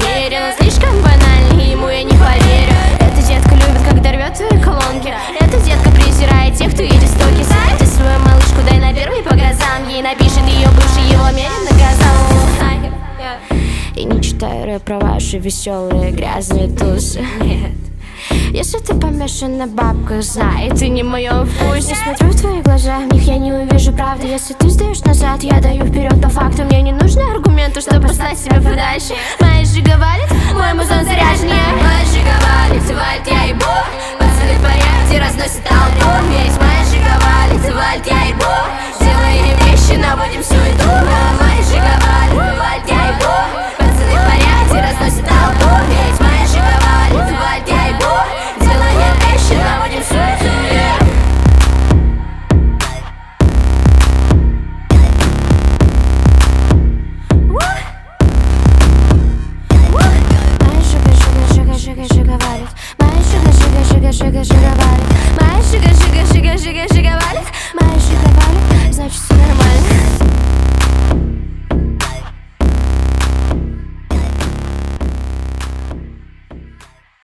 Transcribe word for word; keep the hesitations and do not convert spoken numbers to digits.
верил. Слишком банальный, ему я не поверю. Эта детка любит, когда рвет твои колонки. Эта детка презирает тех, кто едет в токи. Ты свою малышку дай на первый по газам. Ей напишет ее бывший, его мерен наказал. И не читаю рэп про ваши веселые грязные тусы. Нет. Если ты помешан на бабках, знай, ты не в моем вкусе. Я смотрю в твои глаза, в них я не увижу правды. Если ты сдаешь назад, я даю вперед по факту. Мне не нужны аргументы, чтобы послать себя подальше. Моя жига валит, мой музон заряженнее. Моя жига валит, валит, я ебу. Пацаны в порядке, разносит толпу. Весь моя жига валит, валит, я ебу. Делаем вещи, но будем